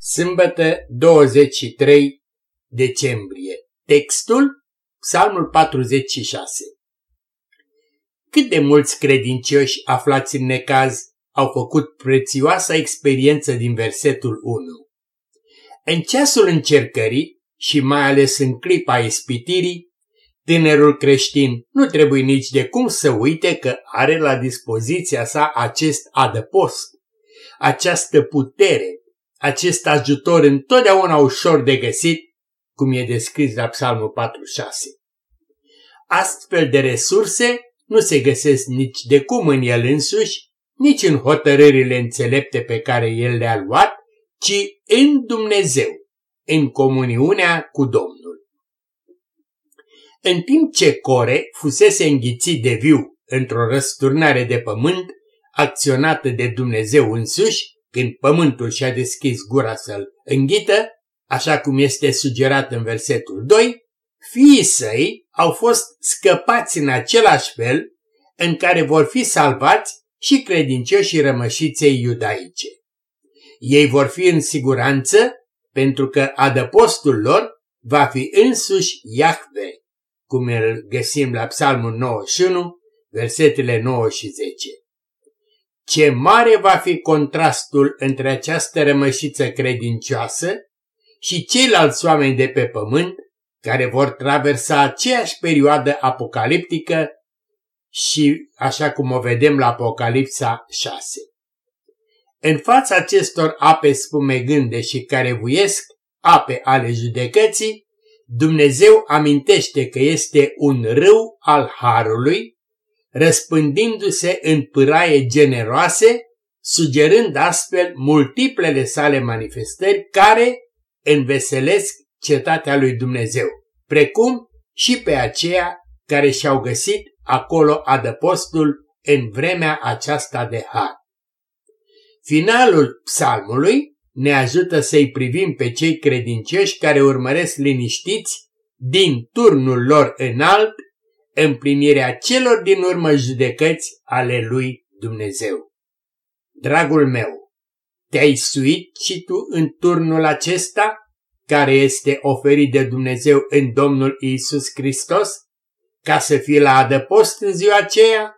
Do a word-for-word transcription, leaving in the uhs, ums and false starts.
Sâmbătă, douăzeci și trei decembrie. Textul, Psalmul patruzeci și șase. Cât de mulți credincioși aflați în necaz au făcut prețioasa experiență din versetul unu. În ceasul încercării și mai ales în clipa ispitirii, tânărul creștin nu trebuie nici de cum să uite că are la dispoziția sa acest adăpost, această putere, acest ajutor întotdeauna ușor de găsit, cum e descris la Psalmul patruzeci și șase. Astfel de resurse nu se găsesc nici de cum în el însuși, nici în hotărârile înțelepte pe care el le-a luat, ci în Dumnezeu, în comuniunea cu Domnul. În timp ce Core fusese înghițit de viu într-o răsturnare de pământ, acționată de Dumnezeu însuși, când pământul și-a deschis gura să-l înghită, așa cum este sugerat în versetul doi, fiii săi au fost scăpați în același fel în care vor fi salvați și credincioșii rămășiței iudaice. Ei vor fi în siguranță pentru că adăpostul lor va fi însuși Iahve, cum îl găsim la Psalmul nouăzeci și unu, versetele nouă și zece. Ce mare va fi contrastul între această rămășiță credincioasă și ceilalți oameni de pe pământ care vor traversa aceeași perioadă apocaliptică și așa cum o vedem la Apocalipsa șase. În fața acestor ape spumegânde și care vuiesc, ape ale judecății, Dumnezeu amintește că este un râu al harului, răspândindu-se în pâraie generoase, sugerând astfel multiplele sale manifestări care înveselesc cetatea lui Dumnezeu, precum și pe aceia care și-au găsit acolo adăpostul în vremea aceasta de har. Finalul psalmului ne ajută să-i privim pe cei credincioși care urmăresc liniștiți din turnul lor înalt împlinirea celor din urmă judecăți ale lui Dumnezeu. Dragul meu, te-ai suit și tu în turnul acesta care este oferit de Dumnezeu în Domnul Iisus Hristos, ca să fii la adăpost în ziua aceea?